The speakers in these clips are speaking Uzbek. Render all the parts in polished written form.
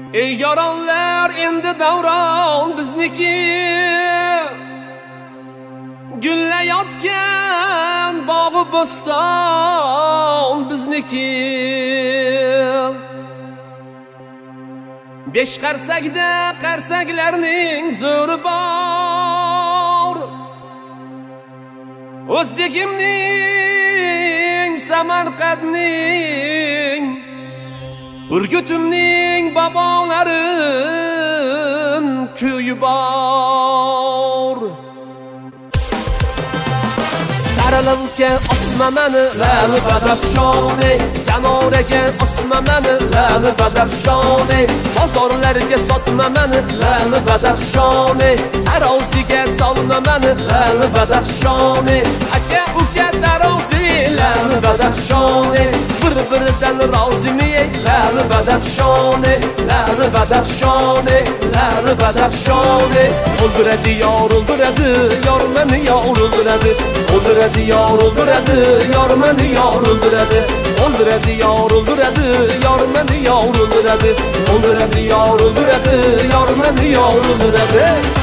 Ey yaranlar endi davron bizniki, gullayotgan bog'i bo'ston bizniki. Besh qarsakda qarsaklarning zo'ri bor, O'zbekimning, Samarqandning, Urgutimning bobolarin kuyi bor. Qaralamga osma mani lali badafshone, Kanoraga osma mani lali badafshone, bozorlarga sotma mani lali badafshone, taroziga solma mani lali badafshone, aka uka tarozi lali badafshone, bir-biridan rozimi lali badafshone, lali badafshone, lali badafshone. O'ldiradi yor, o'ldiradi yor meni yor o'ldiradi, o'ldiradi yor, o'ldiradi yor meni yor o'ldiradi, o'ldiradi yor, o'ldiradi yor meni yor o'ldiradi, o'ldiradi yor, o'ldiradi yor meni yor o'ldiradi.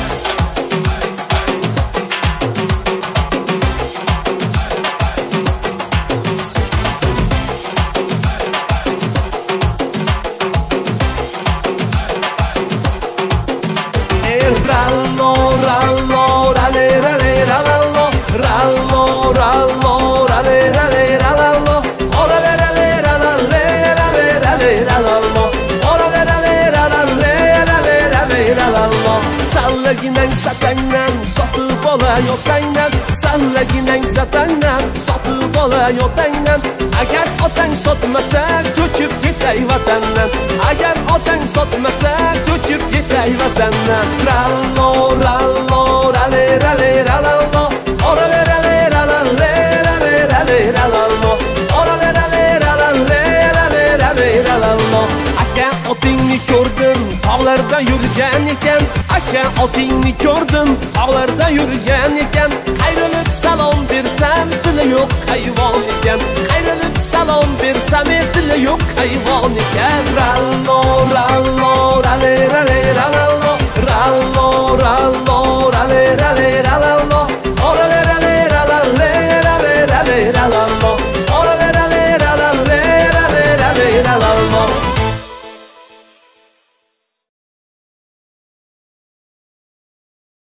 Sallaginang satangdan sotib olayotangdan, sallaginang satangdan sotib olayotangdan, agar otang sotmasa ko'chib ketay vatandan, agar otang sotmasa ko'chib ketay vatandan. Rallo rallo rale rale rallo, orale rale rale rale rale rallo, orale rale rale rale rale rallo. Aka otingni ko'rdim tog'larda yurgan ekan, aka otingni ko'rdim tog'larda yurgan ekan, qayrilib salom bersam tili yo'q hayvon ekan, qayrilib salom bersam tili yo'q hayvon ekan. Rallo rallo rale rale rallo, rallo rallo rale rale rallo.